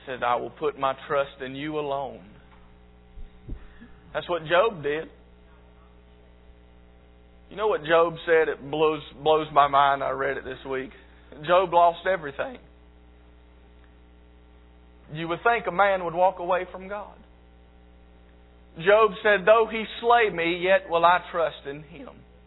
said, I will put my trust in you alone. That's what Job did. You know what Job said? It blows my mind. I read it this week. Job lost everything. You would think a man would walk away from God. Job said, though he slay me, yet will I trust in Him.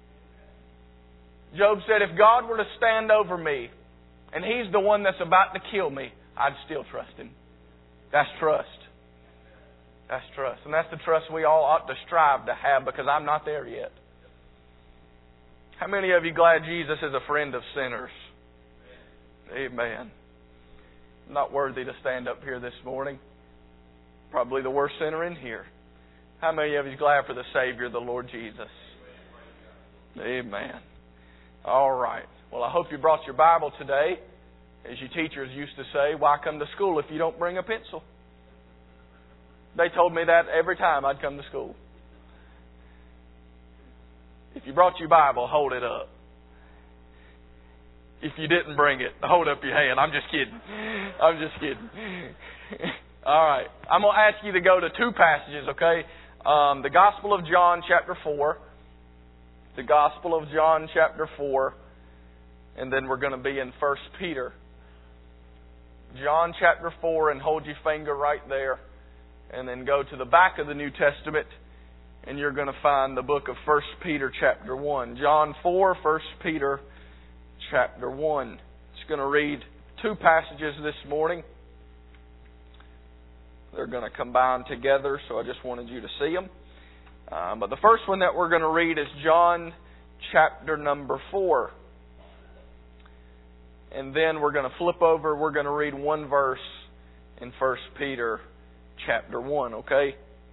Job said, if God were to stand over me, and He's the one that's about to kill me, I'd still trust Him. That's trust. That's trust. And that's the trust we all ought to strive to have, because I'm not there yet. How many of you glad Jesus is a friend of sinners? Amen. I'm not worthy to stand up here this morning. Probably the worst sinner in here. How many of you glad for the Savior, the Lord Jesus? Amen. All right. Well, I hope you brought your Bible today. As you teachers used to say, why come to school if you don't bring a pencil? They told me that every time I'd come to school. If you brought your Bible, hold it up. If you didn't bring it, hold up your hand. I'm just kidding. I'm just kidding. All right. I'm going to ask you to go to two passages, okay? The Gospel of John, chapter 4. The Gospel of John, chapter 4. And then we're going to be in 1 Peter. John, chapter 4, and hold your finger right there. And then go to the back of the New Testament, and you're going to find the book of 1 Peter, chapter 1. John 4, 1 Peter, chapter 1. Just going to read two passages this morning. They're going to combine together, so I just wanted you to see them. But the first one that we're going to read is John chapter number 4. And then we're going to flip over. We're going to read one verse in 1 Peter chapter 1, okay?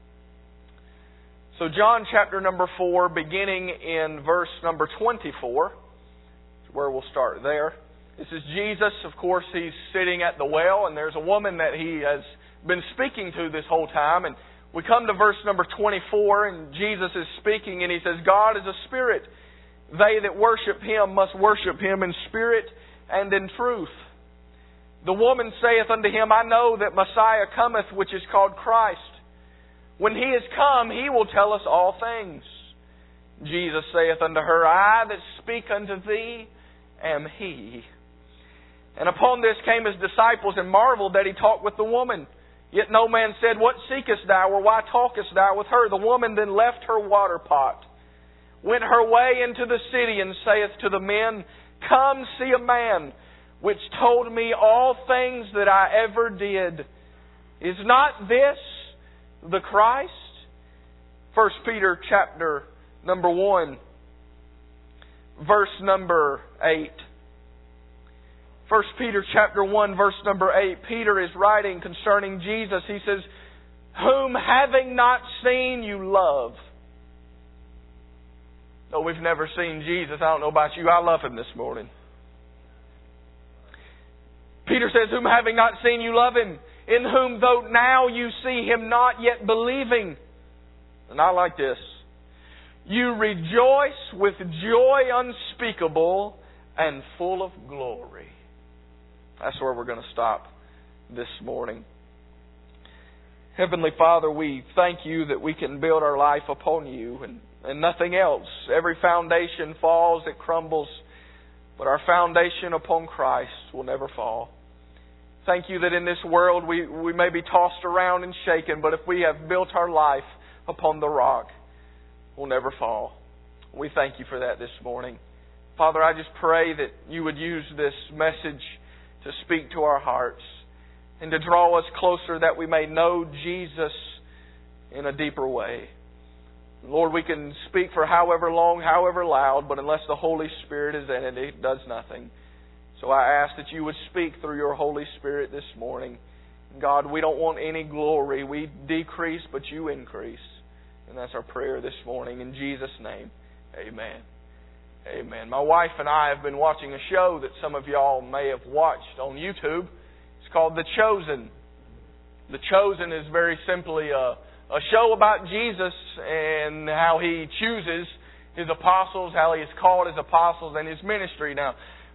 So John chapter number 4, beginning in verse number 24, is where we'll start there. This is Jesus. Of course, He's sitting at the well, and there's a woman that He has been speaking to this whole time. And we come to verse number 24, and Jesus is speaking, and He says, God is a spirit. They that worship Him must worship Him in spirit and in truth. The woman saith unto Him, I know that Messiah cometh, which is called Christ. When He is come, He will tell us all things. Jesus saith unto her, I that speak unto thee am He. And upon this came His disciples, and marveled that He talked with the woman. Yet no man said, What seekest thou, or why talkest thou with her? The woman then left her water pot, went her way into the city, and saith to the men, Come see a man which told me all things that I ever did. Is not this the Christ? 1 Peter chapter number 1, verse number 8. 1 Peter chapter 1, verse number 8. Peter is writing concerning Jesus. He says, Whom having not seen you love. No, we've never seen Jesus. I don't know about you. I love Him this morning. Peter says, Whom having not seen you love Him, in whom though now you see Him not, yet believing. And I like this. You rejoice with joy unspeakable and full of glory. That's where we're going to stop this morning. Heavenly Father, we thank You that we can build our life upon You and nothing else. Every foundation falls, it crumbles. But our foundation upon Christ will never fall. Thank You that in this world we may be tossed around and shaken, but if we have built our life upon the rock, we'll never fall. We thank You for that this morning. Father, I just pray that You would use this message to speak to our hearts and to draw us closer that we may know Jesus in a deeper way. Lord, we can speak for however long, however loud, but unless the Holy Spirit is in it, it does nothing. So I ask that You would speak through Your Holy Spirit this morning. God, we don't want any glory. We decrease, but You increase. And that's our prayer this morning. In Jesus' name, amen. Amen. My wife and I have been watching a show that some of y'all may have watched on YouTube. It's called The Chosen. The Chosen is very simply a show about Jesus and how He chooses His apostles, how He has called His apostles and His ministry. Now,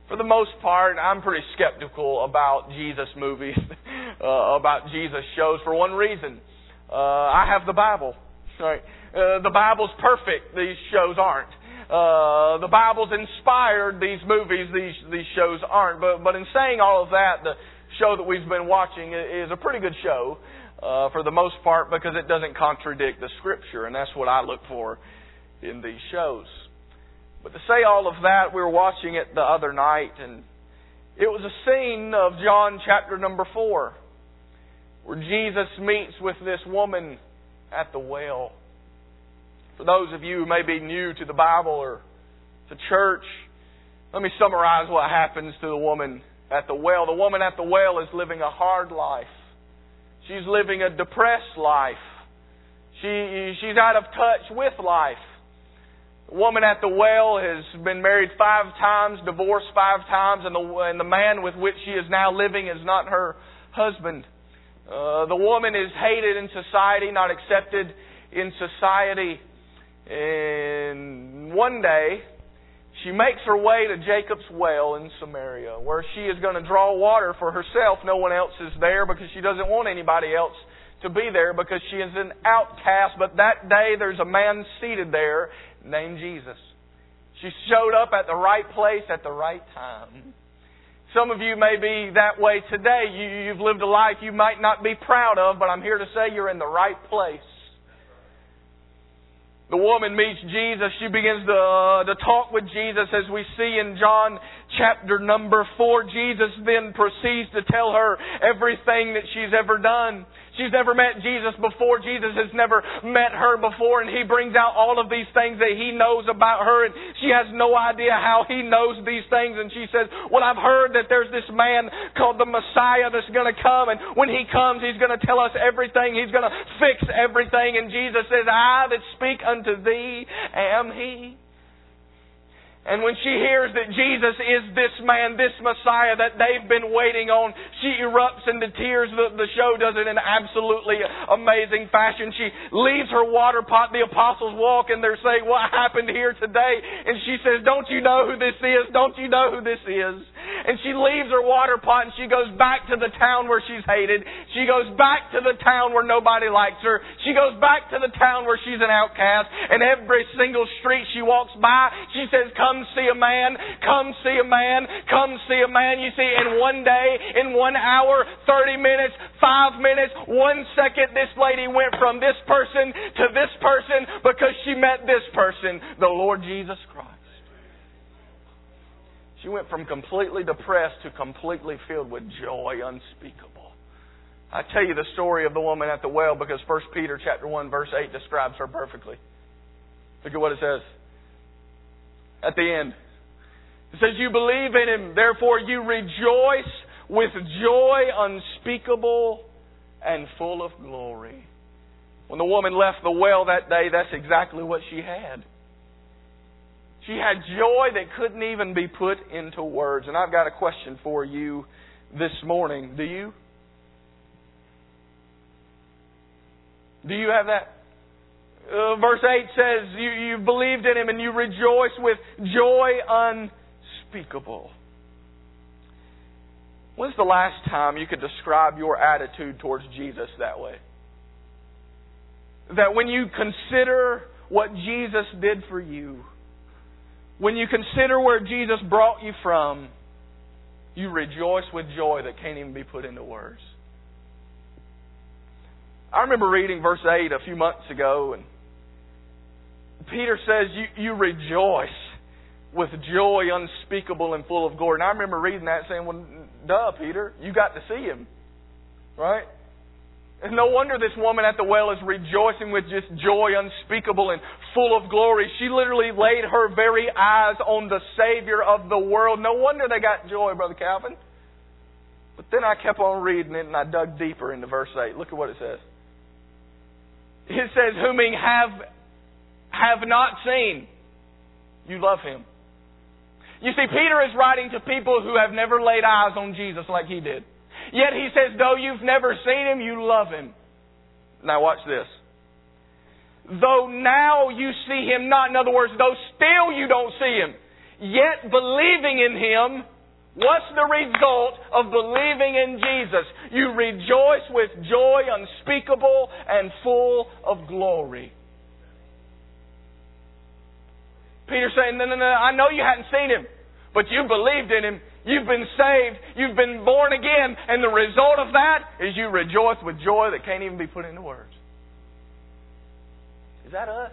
For the most part, I'm pretty skeptical about Jesus movies, about Jesus shows, for one reason. I have the Bible. Right? The Bible's perfect. These shows aren't. The Bible's inspired these movies. These shows aren't. But in saying all of that, the show that we've been watching is a pretty good show for the most part, because it doesn't contradict the Scripture, and that's what I look for in these shows. But to say all of that, we were watching it the other night, and it was a scene of John chapter number 4, where Jesus meets with this woman at the well. For those of you who may be new to the Bible or to church, let me summarize what happens to the woman at the well. The woman at the well is living a hard life. She's living a depressed life. She's out of touch with life. The woman at the well has been married 5 times, divorced 5 times, and the man with which she is now living is not her husband. The woman is hated in society, not accepted in society. And one day, she makes her way to Jacob's well in Samaria, where she is going to draw water for herself. No one else is there because she doesn't want anybody else to be there, because she is an outcast. But that day, there's a man seated there named Jesus. She showed up at the right place at the right time. Some of you may be that way today. You've lived a life you might not be proud of, but I'm here to say you're in the right place. The woman meets Jesus. She begins to talk with Jesus, as we see in John chapter number 4. Jesus then proceeds to tell her everything that she's ever done. She's never met Jesus before. Jesus has never met her before. And He brings out all of these things that He knows about her. And she has no idea how He knows these things. And she says, well, I've heard that there's this man called the Messiah that's going to come. And when He comes, He's going to tell us everything. He's going to fix everything. And Jesus says, I that speak unto thee am He. And when she hears that Jesus is this man, this Messiah that they've been waiting on, she erupts into tears. The show does it in absolutely amazing fashion. She leaves her water pot. The apostles walk and they're saying, what happened here today? And she says, don't you know who this is? Don't you know who this is? And she leaves her water pot and she goes back to the town where she's hated. She goes back to the town where nobody likes her. She goes back to the town where she's an outcast. And every single street she walks by, she says, come see a man, come see a man, come see a man. You see, in one day, in 1 hour, 30 minutes, 5 minutes, 1 second, this lady went from this person to this person because she met this person, the Lord Jesus Christ. She went from completely depressed to completely filled with joy unspeakable. I tell you the story of the woman at the well because 1 Peter chapter 1 verse 8 describes her perfectly. Look at what it says. At the end, it says, you believe in Him, therefore you rejoice with joy unspeakable and full of glory. When the woman left the well that day, that's exactly what she had. She had joy that couldn't even be put into words. And I've got a question for you this morning. Do you? Do you have that? Verse 8 says, you believed in Him and you rejoice with joy unspeakable. When's the last time you could describe your attitude towards Jesus that way? That when you consider what Jesus did for you, when you consider where Jesus brought you from, you rejoice with joy that can't even be put into words. I remember reading verse 8 a few months ago, and Peter says, you rejoice with joy unspeakable and full of glory. And I remember reading that saying, well, duh, Peter, you got to see Him. Right? And no wonder this woman at the well is rejoicing with just joy unspeakable and full of glory. She literally laid her very eyes on the Savior of the world. No wonder they got joy, Brother Calvin. But then I kept on reading it and I dug deeper into verse 8. Look at what it says. It says, whom ye have not seen, you love Him. You see, Peter is writing to people who have never laid eyes on Jesus like he did. Yet he says, though you've never seen Him, you love Him. Now watch this. Though now you see Him not, in other words, though still you don't see Him, yet believing in Him, What's the result of believing in Jesus? You rejoice with joy unspeakable and full of glory. Peter's saying, no, I know you hadn't seen Him, but you believed in Him. You've been saved. You've been born again. And the result of that is you rejoice with joy that can't even be put into words. Is that us?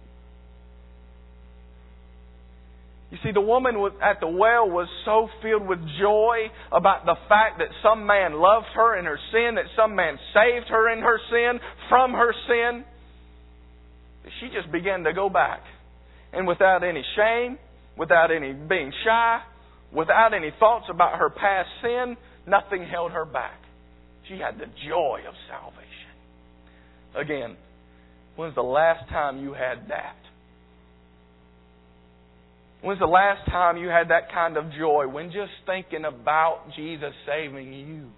You see, the woman at the well was so filled with joy about the fact that some man loved her in her sin, that some man saved her in her sin, from her sin, that she just began to go back. And without any shame, without any being shy, without any thoughts about her past sin, nothing held her back. She had the joy of salvation. Again, when's the last time you had that? When's the last time you had that kind of joy? When just thinking about Jesus saving you.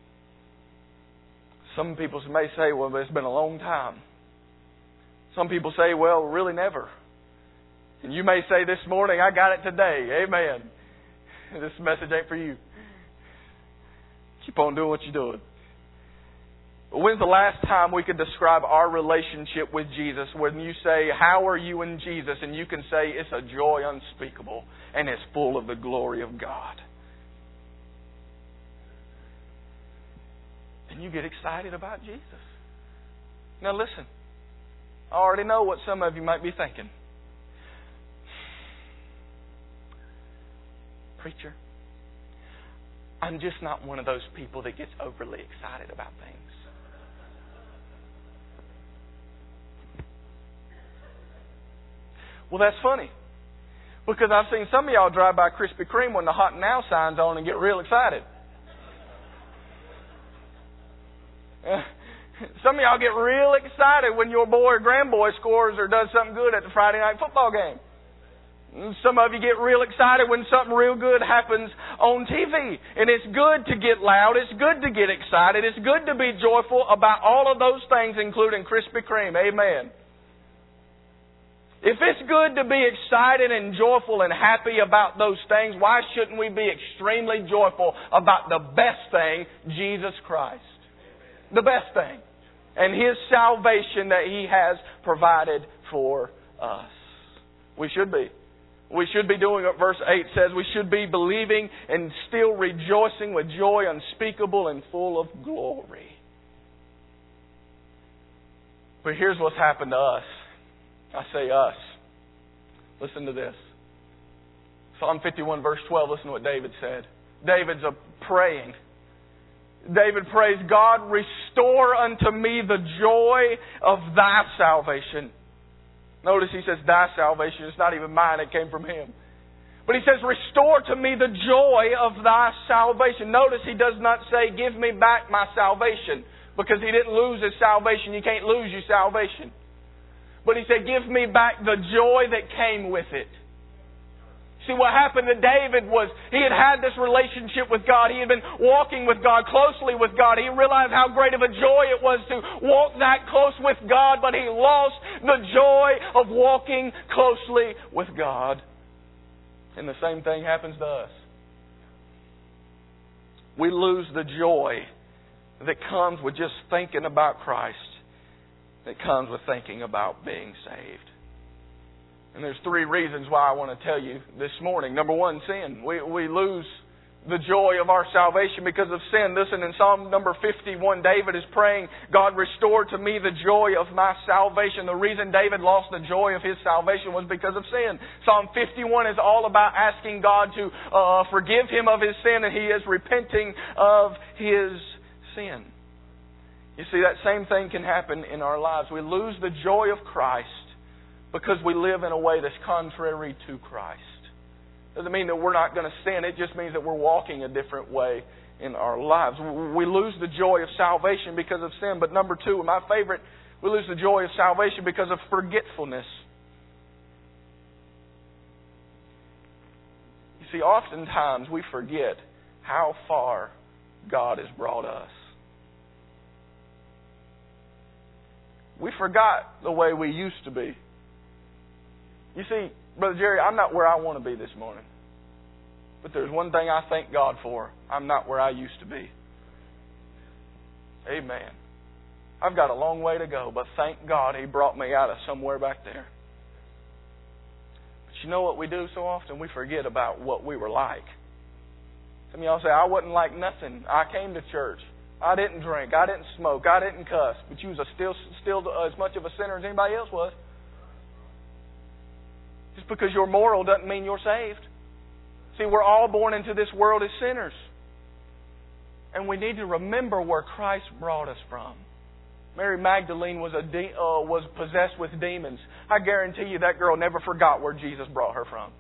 Some people may say, well, it's been a long time. Some people say, well, really never. And you may say this morning, I got it today. Amen. This message ain't for you. Keep on doing what you're doing. But when's the last time we could describe our relationship with Jesus when you say, how are you in Jesus? And you can say, it's a joy unspeakable and it's full of the glory of God. And you get excited about Jesus. Now listen, I already know what some of you might be thinking. Preacher, I'm just not one of those people that gets overly excited about things. Well, that's funny. Because I've seen some of y'all drive by Krispy Kreme when the Hot Now sign's on and get real excited. Some of y'all get real excited when your boy or grandboy scores or does something good at the Friday night football game. Some of you get real excited when something real good happens on TV. And it's good to get loud. It's good to get excited. It's good to be joyful about all of those things, including Krispy Kreme. Amen. If it's good to be excited and joyful and happy about those things, why shouldn't we be extremely joyful about the best thing, Jesus Christ? The best thing. And His salvation that He has provided for us. We should be. We should be doing what verse 8 says. We should be believing and still rejoicing with joy unspeakable and full of glory. But here's what's happened to us. I say us. Listen to this. Psalm 51 verse 12. Listen to what David said. David's praying. David prays, God, restore unto me the joy of Thy salvation. Notice he says Thy salvation. It's not even mine. It came from Him. But he says, restore to me the joy of Thy salvation. Notice he does not say, give me back my salvation. Because he didn't lose his salvation. You can't lose your salvation. But he said, give me back the joy that came with it. See, what happened to David was he had this relationship with God. He had been walking with God, closely with God. He realized how great of a joy it was to walk that close with God, but he lost the joy of walking closely with God. And the same thing happens to us. We lose the joy that comes with just thinking about Christ, that comes with thinking about being saved. And there's 3 reasons why I want to tell you this morning. Number 1, sin. We lose the joy of our salvation because of sin. Listen, in Psalm number 51, David is praying, God, restore to me the joy of my salvation. The reason David lost the joy of his salvation was because of sin. Psalm 51 is all about asking God to forgive him of his sin, and he is repenting of his sin. You see, that same thing can happen in our lives. We lose the joy of Christ because we live in a way that's contrary to Christ. Doesn't mean that we're not going to sin. It just means that we're walking a different way in our lives. We lose the joy of salvation because of sin. But number 2, my favorite, we lose the joy of salvation because of forgetfulness. You see, oftentimes we forget how far God has brought us. We forgot the way we used to be. You see, Brother Jerry, I'm not where I want to be this morning. But there's one thing I thank God for. I'm not where I used to be. Amen. I've got a long way to go, but thank God He brought me out of somewhere back there. But you know what we do so often? We forget about what we were like. Some of y'all say, I wasn't like nothing. I came to church. I didn't drink. I didn't smoke. I didn't cuss. But you was still as much of a sinner as anybody else was. Just because you're moral doesn't mean you're saved. See, we're all born into this world as sinners. And we need to remember where Christ brought us from. Mary Magdalene was possessed with demons. I guarantee you that girl never forgot where Jesus brought her from.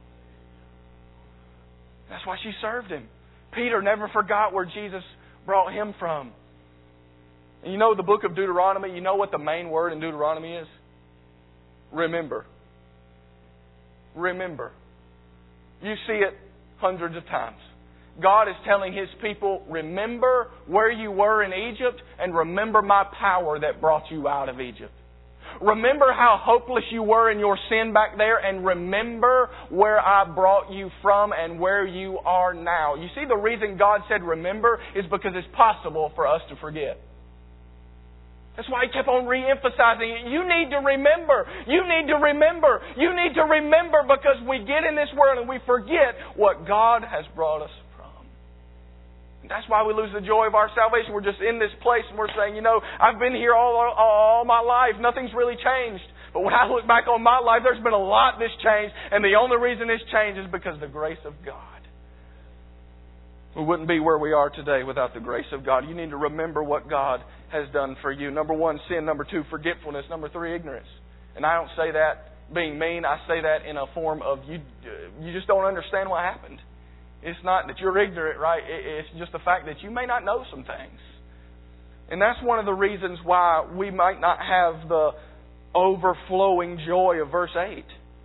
That's why she served Him. Peter never forgot where Jesus brought him from. And you know the book of Deuteronomy, you know what the main word in Deuteronomy is? Remember. Remember. You see it hundreds of times. God is telling His people, remember where you were in Egypt and remember my power that brought you out of Egypt. Remember how hopeless you were in your sin back there and remember where I brought you from and where you are now. You see, the reason God said remember is because it's possible for us to forget. That's why He kept on re-emphasizing it. You need to remember. You need to remember. You need to remember because we get in this world and we forget what God has brought us from. And that's why we lose the joy of our salvation. We're just in this place and we're saying, you know, I've been here all my life. Nothing's really changed. But when I look back on my life, there's been a lot that's changed. And the only reason it's changed is because of the grace of God. We wouldn't be where we are today without the grace of God. You need to remember what God has done for you. Number one, sin. Number two, forgetfulness. Number three, ignorance. And I don't say that being mean. I say that in a form of you just don't understand what happened. It's not that you're ignorant, right? It's just the fact that you may not know some things. And that's one of the reasons why we might not have the overflowing joy of verse 8.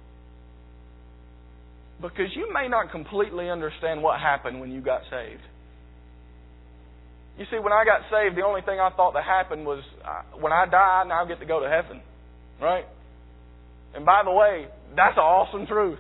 Because you may not completely understand what happened when you got saved. You see, when I got saved, the only thing I thought that happened was when I die, now I get to go to heaven. Right? And by the way, that's an awesome truth.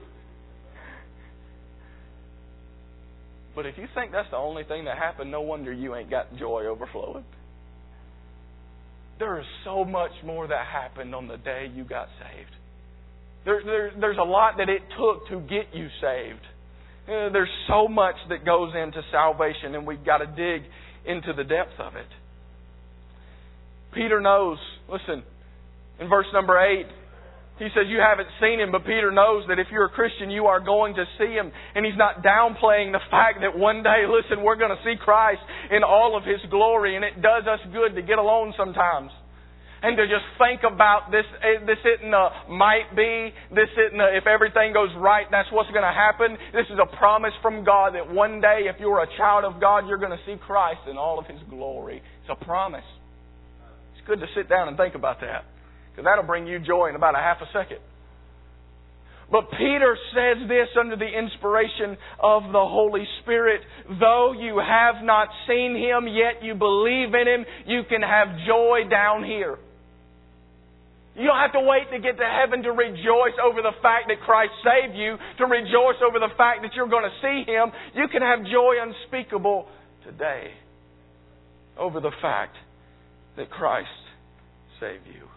But if you think that's the only thing that happened, no wonder you ain't got joy overflowing. There is so much more that happened on the day you got saved. There's a lot that it took to get you saved. There's so much that goes into salvation, and we've got to dig into the depth of it. Peter knows, listen, in verse number 8, he says you haven't seen Him, but Peter knows that if you're a Christian, you are going to see Him. And he's not downplaying the fact that one day, listen, we're going to see Christ in all of His glory, and it does us good to get alone sometimes. And to just think about this isn't a might be, this isn't a, if everything goes right, that's what's going to happen. This is a promise from God that one day, if you're a child of God, you're going to see Christ in all of His glory. It's a promise. It's good to sit down and think about that, because that'll bring you joy in about a half a second. But Peter says this under the inspiration of the Holy Spirit. Though you have not seen Him, yet you believe in Him, you can have joy down here. You don't have to wait to get to heaven to rejoice over the fact that Christ saved you, to rejoice over the fact that you're going to see Him. You can have joy unspeakable today over the fact that Christ saved you.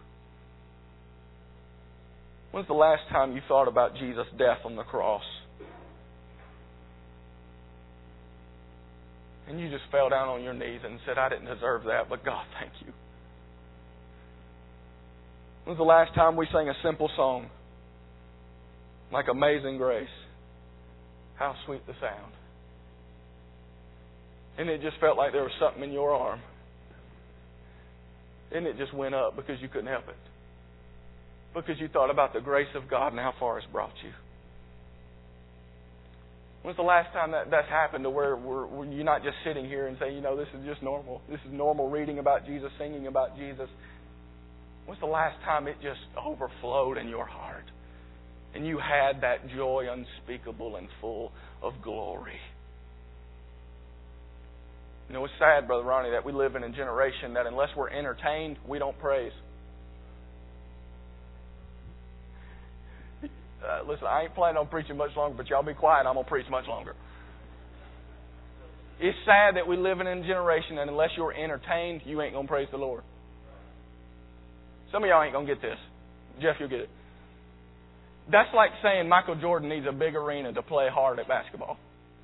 When's the last time you thought about Jesus' death on the cross? And you just fell down on your knees and said, I didn't deserve that, but God, thank you. When's the last time we sang a simple song like Amazing Grace? How sweet the sound. And it just felt like there was something in your arm. And it just went up because you couldn't help it. Because you thought about the grace of God and how far it's brought you. When's the last time that's happened to where you're not just sitting here and saying, you know, this is just normal. This is normal reading about Jesus, singing about Jesus. When's the last time it just overflowed in your heart and you had that joy unspeakable and full of glory? You know, it's sad, Brother Ronnie, that we live in a generation that unless we're entertained, we don't praise. Listen, I ain't planning on preaching much longer, but y'all be quiet. I'm going to preach much longer. It's sad that we live in a generation that unless you're entertained, you ain't going to praise the Lord. Some of y'all ain't going to get this. Jeff, you'll get it. That's like saying Michael Jordan needs a big arena to play hard at basketball.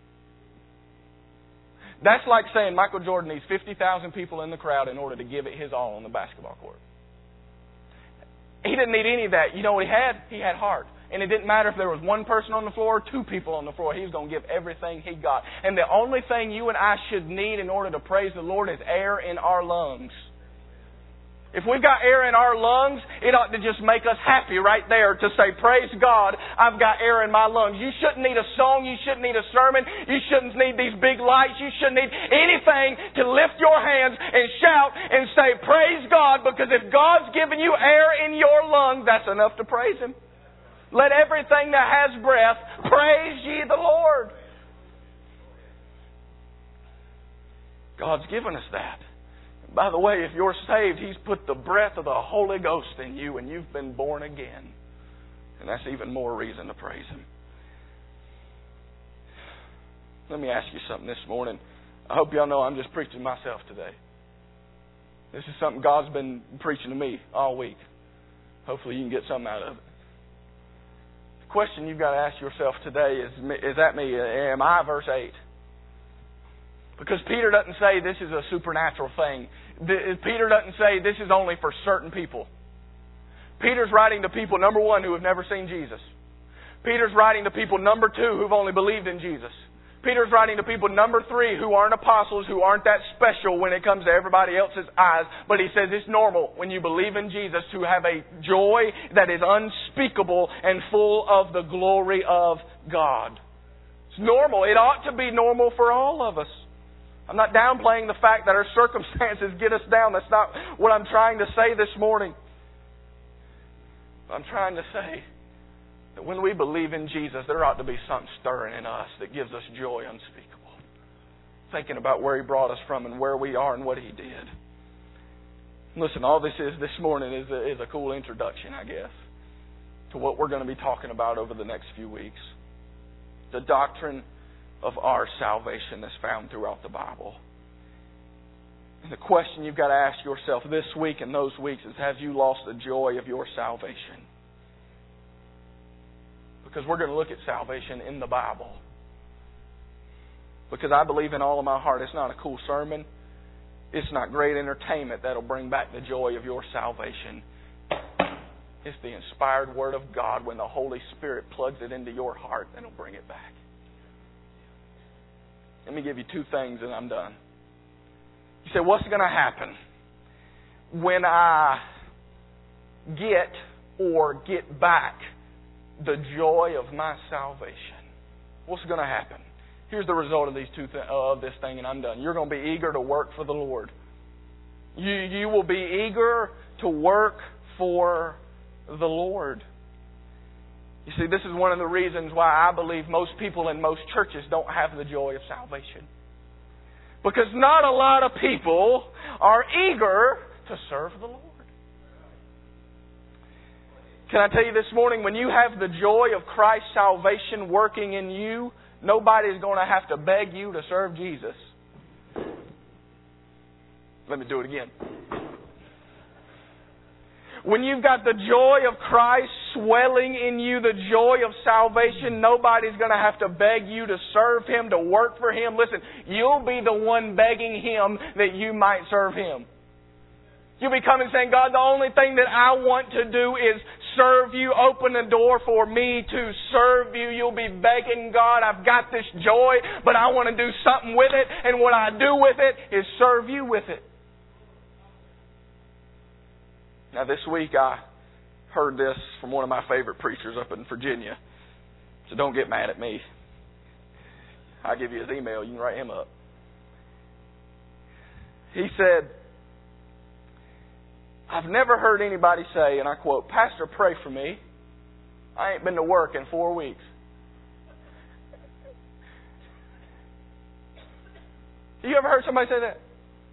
That's like saying Michael Jordan needs 50,000 people in the crowd in order to give it his all on the basketball court. He didn't need any of that. You know what he had? He had heart. And it didn't matter if there was one person on the floor or two people on the floor. He was going to give everything he got. And the only thing you and I should need in order to praise the Lord is air in our lungs. If we've got air in our lungs, it ought to just make us happy right there to say, praise God, I've got air in my lungs. You shouldn't need a song. You shouldn't need a sermon. You shouldn't need these big lights. You shouldn't need anything to lift your hands and shout and say, praise God, because if God's given you air in your lungs, that's enough to praise Him. Let everything that has breath praise ye the Lord. God's given us that. By the way, if you're saved, He's put the breath of the Holy Ghost in you and you've been born again. And that's even more reason to praise Him. Let me ask you something this morning. I hope y'all know I'm just preaching to myself today. This is something God's been preaching to me all week. Hopefully you can get something out of it. The question you've got to ask yourself today is that me? Am I verse 8? Because Peter doesn't say this is a supernatural thing. Peter doesn't say this is only for certain people. Peter's writing to people, number one, who have never seen Jesus. Peter's writing to people, number two, who've only believed in Jesus. Peter's writing to people, number three, who aren't apostles, who aren't that special when it comes to everybody else's eyes. But he says it's normal when you believe in Jesus to have a joy that is unspeakable and full of the glory of God. It's normal. It ought to be normal for all of us. I'm not downplaying the fact that our circumstances get us down. That's not what I'm trying to say this morning. I'm trying to say that when we believe in Jesus, there ought to be something stirring in us that gives us joy unspeakable. Thinking about where He brought us from and where we are and what He did. Listen, all this morning is a cool introduction, I guess, to what we're going to be talking about over the next few weeks. The doctrine of our salvation that's found throughout the Bible. And the question you've got to ask yourself this week and those weeks is, have you lost the joy of your salvation? Because we're going to look at salvation in the Bible. Because I believe in all of my heart it's not a cool sermon. It's not great entertainment that'll bring back the joy of your salvation. It's the inspired Word of God when the Holy Spirit plugs it into your heart that'll bring it back. Let me give you two things and I'm done. You say, what's going to happen when I get back the joy of my salvation? What's going to happen? Here's the result of this thing and I'm done. You're going to be eager to work for the Lord. You will be eager to work for the Lord. You see, this is one of the reasons why I believe most people in most churches don't have the joy of salvation. Because not a lot of people are eager to serve the Lord. Can I tell you this morning, when you have the joy of Christ's salvation working in you, nobody's going to have to beg you to serve Jesus. Let me do it again. When you've got the joy of Christ swelling in you, the joy of salvation, nobody's going to have to beg you to serve Him, to work for Him. Listen, you'll be the one begging Him that you might serve Him. You'll be coming saying, God, the only thing that I want to do is serve You. Open the door for me to serve You. You'll be begging God, I've got this joy, but I want to do something with it. And what I do with it is serve You with it. Now this week I heard this from one of my favorite preachers up in Virginia. So don't get mad at me. I'll give you his email. You can write him up. He said, I've never heard anybody say, and I quote, Pastor, pray for me. I ain't been to work in 4 weeks. Have you ever heard somebody say that?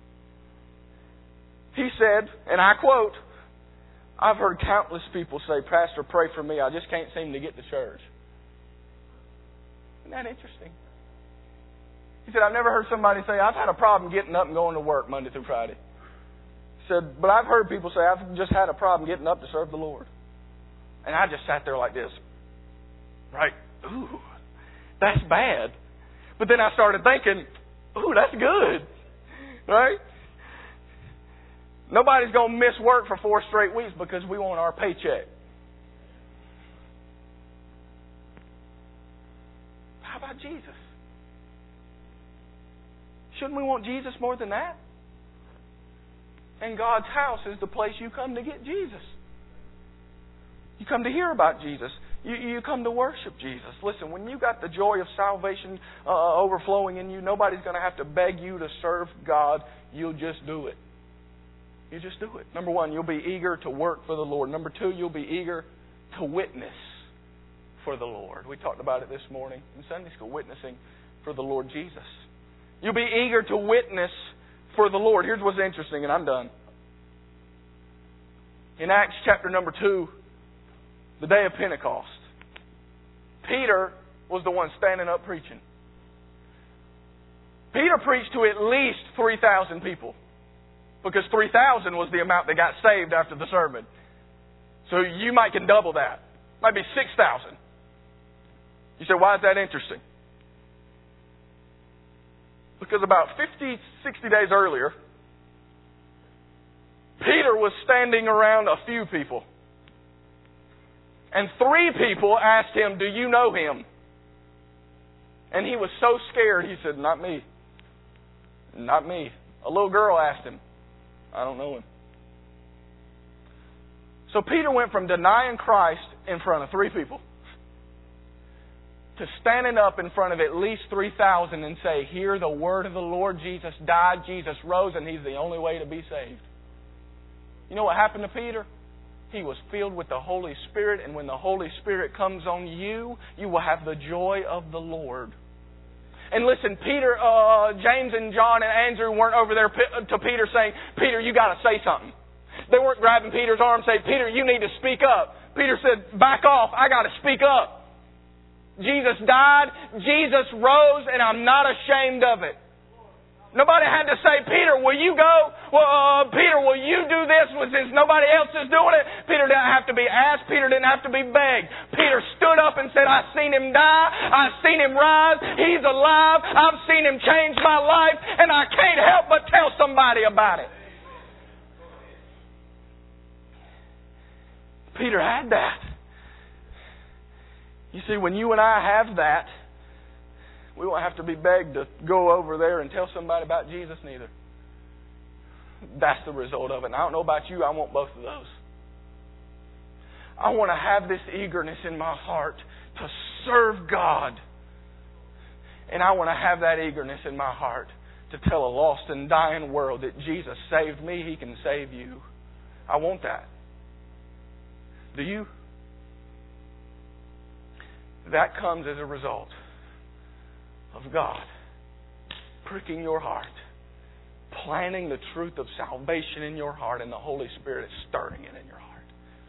He said, and I quote, I've heard countless people say, Pastor, pray for me. I just can't seem to get to church. Isn't that interesting? He said, I've never heard somebody say, I've had a problem getting up and going to work Monday through Friday. He said, but I've heard people say, I've just had a problem getting up to serve the Lord. And I just sat there like this. Right? Ooh, that's bad. But then I started thinking, ooh, that's good. Right? Nobody's going to miss work for 4 straight weeks because we want our paycheck. How about Jesus? Shouldn't we want Jesus more than that? And God's house is the place you come to get Jesus. You come to hear about Jesus. You come to worship Jesus. Listen, when you got the joy of salvation overflowing in you, nobody's going to have to beg you to serve God. You'll just do it. You just do it. Number 1, you'll be eager to work for the Lord. Number 2, you'll be eager to witness for the Lord. We talked about it this morning in Sunday school, witnessing for the Lord Jesus. You'll be eager to witness for the Lord. Here's what's interesting, and I'm done. In Acts chapter number 2, the day of Pentecost, Peter was the one standing up preaching. Peter preached to at least 3,000 people, because 3,000 was the amount that got saved after the sermon. So you might can double that. Might be 6,000. You say, why is that interesting? Because about 50, 60 days earlier, Peter was standing around a few people. And 3 people asked him, do you know him? And he was so scared, he said, not me. Not me. A little girl asked him. I don't know him. So Peter went from denying Christ in front of 3 people to standing up in front of at least 3,000 and say, hear the word of the Lord. Jesus died, Jesus rose, and He's the only way to be saved. You know what happened to Peter? He was filled with the Holy Spirit, and when the Holy Spirit comes on you, you will have the joy of the Lord. And listen, Peter, James and John and Andrew weren't over there to Peter saying, Peter, you got to say something. They weren't grabbing Peter's arm and saying, Peter, you need to speak up. Peter said, back off, I got to speak up. Jesus died, Jesus rose, and I'm not ashamed of it. Nobody had to say, Peter, will you go? Peter, will you do this since nobody else is doing it? Peter didn't have to be asked. Peter didn't have to be begged. Peter stood up and said, I've seen Him die. I've seen Him rise. He's alive. I've seen Him change my life, and I can't help but tell somebody about it. Peter had that. You see, when you and I have that, we won't have to be begged to go over there and tell somebody about Jesus neither. That's the result of it. And I don't know about you, I want both of those. I want to have this eagerness in my heart to serve God. And I want to have that eagerness in my heart to tell a lost and dying world that Jesus saved me, He can save you. I want that. Do you? That comes as a result of God pricking your heart, planting the truth of salvation in your heart, and the Holy Spirit is stirring it in your heart.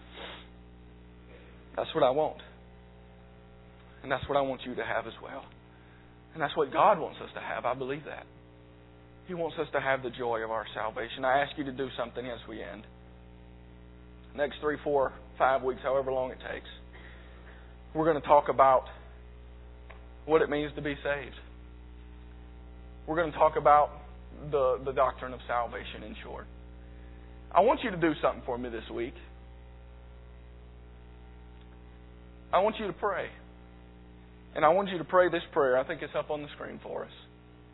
That's what I want. And that's what I want you to have as well. And that's what God wants us to have. I believe that. He wants us to have the joy of our salvation. I ask you to do something as we end. Next 3, 4, 5 weeks, however long it takes, we're going to talk about what it means to be saved. We're going to talk about the doctrine of salvation in short. I want you to do something for me this week. I want you to pray. And I want you to pray this prayer. I think it's up on the screen for us.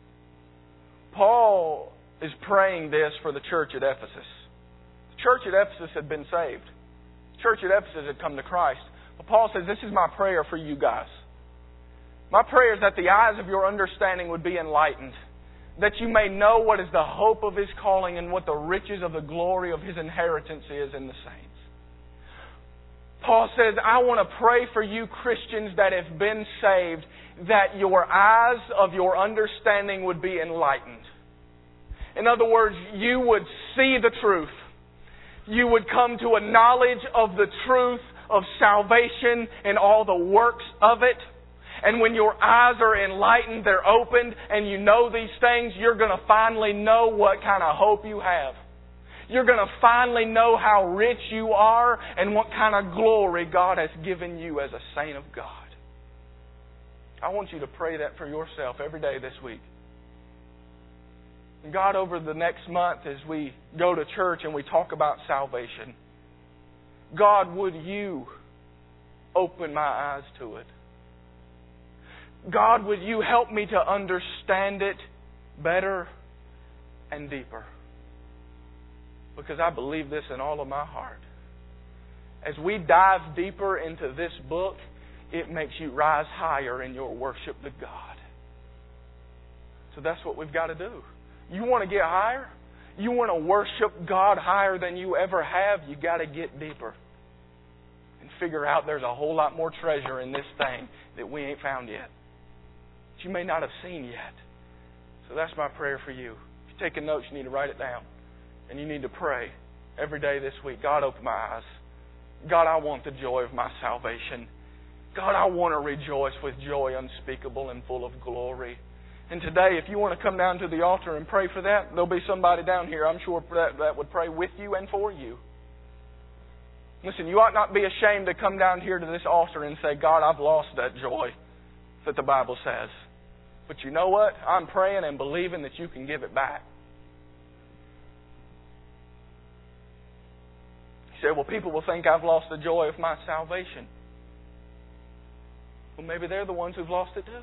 Paul is praying this for the church at Ephesus. The church at Ephesus had been saved. The church at Ephesus had come to Christ. But Paul says, this is my prayer for you guys. My prayer is that the eyes of your understanding would be enlightened, that you may know what is the hope of His calling and what the riches of the glory of His inheritance is in the saints. Paul says, I want to pray for you Christians that have been saved, that your eyes of your understanding would be enlightened. In other words, you would see the truth. You would come to a knowledge of the truth of salvation and all the works of it. And when your eyes are enlightened, they're opened, and you know these things, you're going to finally know what kind of hope you have. You're going to finally know how rich you are and what kind of glory God has given you as a saint of God. I want you to pray that for yourself every day this week. And God, over the next month as we go to church and we talk about salvation, God, would You open my eyes to it? God, would You help me to understand it better and deeper? Because I believe this in all of my heart. As we dive deeper into this book, it makes you rise higher in your worship to God. So that's what we've got to do. You want to get higher? You want to worship God higher than you ever have? You got to get deeper. And figure out there's a whole lot more treasure in this thing that we ain't found yet. That you may not have seen yet. So that's my prayer for you. If you're taking notes, you need to write it down. And you need to pray every day this week. God, open my eyes. God, I want the joy of my salvation. God, I want to rejoice with joy unspeakable and full of glory. And today, if you want to come down to the altar and pray for that, there'll be somebody down here, I'm sure, that would pray with you and for you. Listen, you ought not be ashamed to come down here to this altar and say, God, I've lost that joy that the Bible says. But you know what? I'm praying and believing that you can give it back. You say, well, people will think I've lost the joy of my salvation. Well, maybe they're the ones who've lost it too.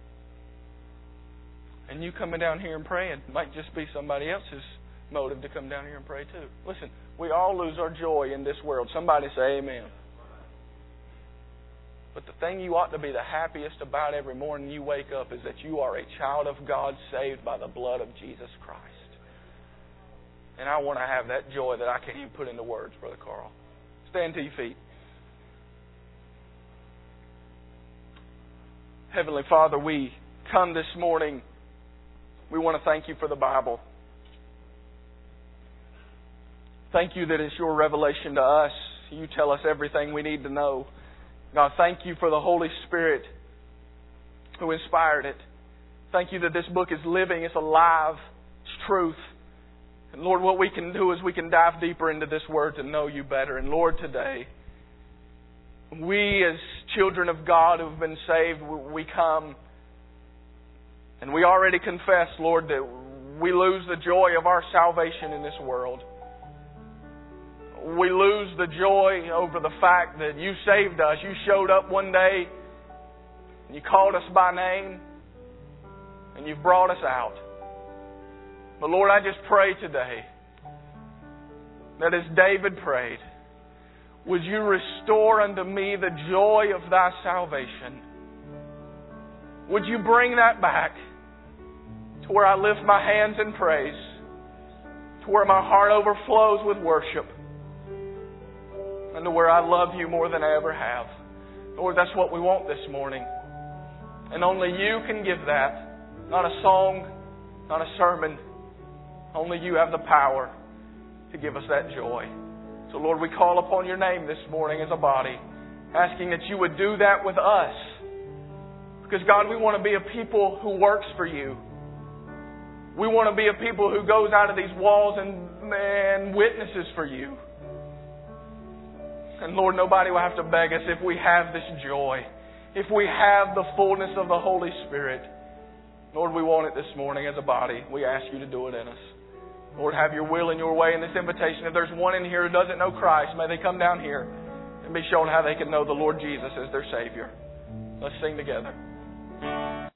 And you coming down here and praying might just be somebody else's motive to come down here and pray too. Listen, we all lose our joy in this world. Somebody say amen. But the thing you ought to be the happiest about every morning you wake up is that you are a child of God saved by the blood of Jesus Christ. And I want to have that joy that I can't even put into words, Brother Carl. Stand to your feet. Heavenly Father, we come this morning. We want to thank You for the Bible. Thank You that it's Your revelation to us. You tell us everything we need to know. God, thank You for the Holy Spirit who inspired it. Thank You that this book is living, it's alive, it's truth. And Lord, what we can do is we can dive deeper into this Word to know You better. And Lord, today, we as children of God who have been saved, we come and we already confess, Lord, that we lose the joy of our salvation in this world. We lose the joy over the fact that You saved us. You showed up one day and You called us by name and You've brought us out. But Lord, I just pray today that as David prayed, would You restore unto me the joy of Thy salvation? Would You bring that back to where I lift my hands in praise, to where my heart overflows with worship, and to where I love You more than I ever have. Lord, that's what we want this morning. And only You can give that. Not a song, not a sermon. Only You have the power to give us that joy. So Lord, we call upon Your name this morning as a body, asking that You would do that with us. Because God, we want to be a people who works for You. We want to be a people who goes out of these walls and witnesses for You. And Lord, nobody will have to beg us if we have this joy. If we have the fullness of the Holy Spirit. Lord, we want it this morning as a body. We ask You to do it in us. Lord, have Your will and Your way in this invitation. If there's one in here who doesn't know Christ, may they come down here and be shown how they can know the Lord Jesus as their Savior. Let's sing together.